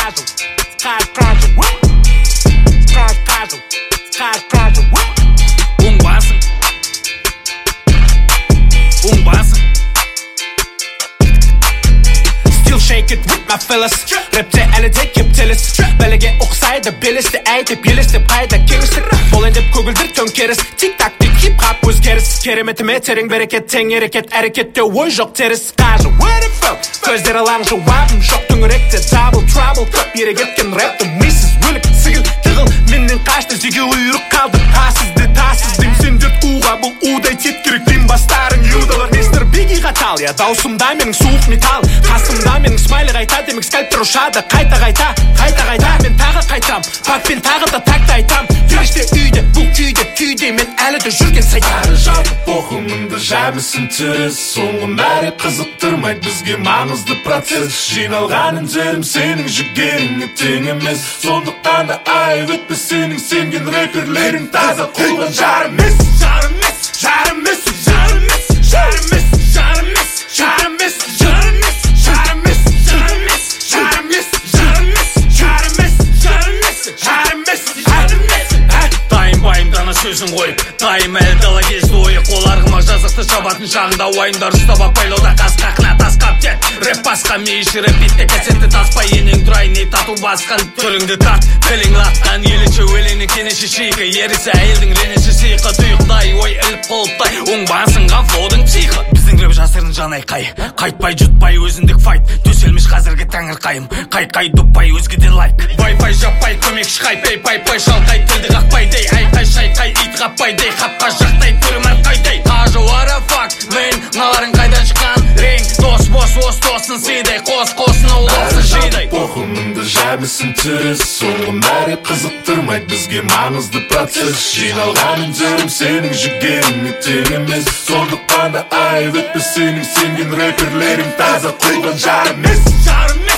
Still shake it with my fellas. Rapte әлі де кептеліс. Бәлеге ұқсайды белесті әйтеп елестеп қайда кеңістік. Бол ендеп көгілдір төңкеріс. Тик-так тик хип-хап өзгеріс. Кереметіме терең берекет тең ерекет әрекетте ой жоқ теріс. Қажы where the fuck көздері лаң жауабым жоқ төңіректе double trouble көп ерегеткен рэптің мисіз өлік сігіл тығыл менен қашты зеге ұйырық қалды тасыз дейм сендер уға бұл удай теткерек дейм бастарың юдалар мистер биги қатал я даусымда менің суық металл қасымда менің смайлы қайта демек скальптер ұшады қайта мен тағы қайтам пакпен тағы да такты айтам періште үйде бұл күйде мен әлі де жүрген сайтам әрі жалпы оқымыңды жәмісін теріс соңғы мәре қызықтырмайды бізге маңызды процесс жиналған үндерім сенің жігеріңе тең емес сондықтан да айып өтпе сенің сенген рэперлерің таза қойған жарым сөзін қойып тайым әлі дала кезді ойы қол арғыма жазықты жабатын шағында уайымдар ұстап апайлауда қасқақына тасқап дед рэп басқа мейші рэп бетте кәсетті таспай енең тұрайын не тату басқан түріңді тарт тілің латқан елінше өлеңі кенеші шейкі ерісі әйелдің ренеші сейқы тұйықтай ой іліп қолыптай оңбасынған флоудың психы біздің рэп жасырын жан айқай қайтпай жұтпай өзіндік файт төселмеш қазіргі тәңір қайым қай доппай өзгеден лайк бай жаппай көмекші қай пай шалқай тілді қақпай дей айқай шайқай ит қаппай дей қапқа жақтай түрім әрқайдай қажы what a fuck мен мыналарың қайдан шыққан рең дос бос досын сыйдай қосын ұлосын жидай оқымыңды жәмісін теріс соңғы мәре қызықтырмайды бізге маңызды процесс жиналған үндерім сенің жігеріңе тең емес сондықтан да айып өтпе сенің сенген рэперлерің таза қойған жарым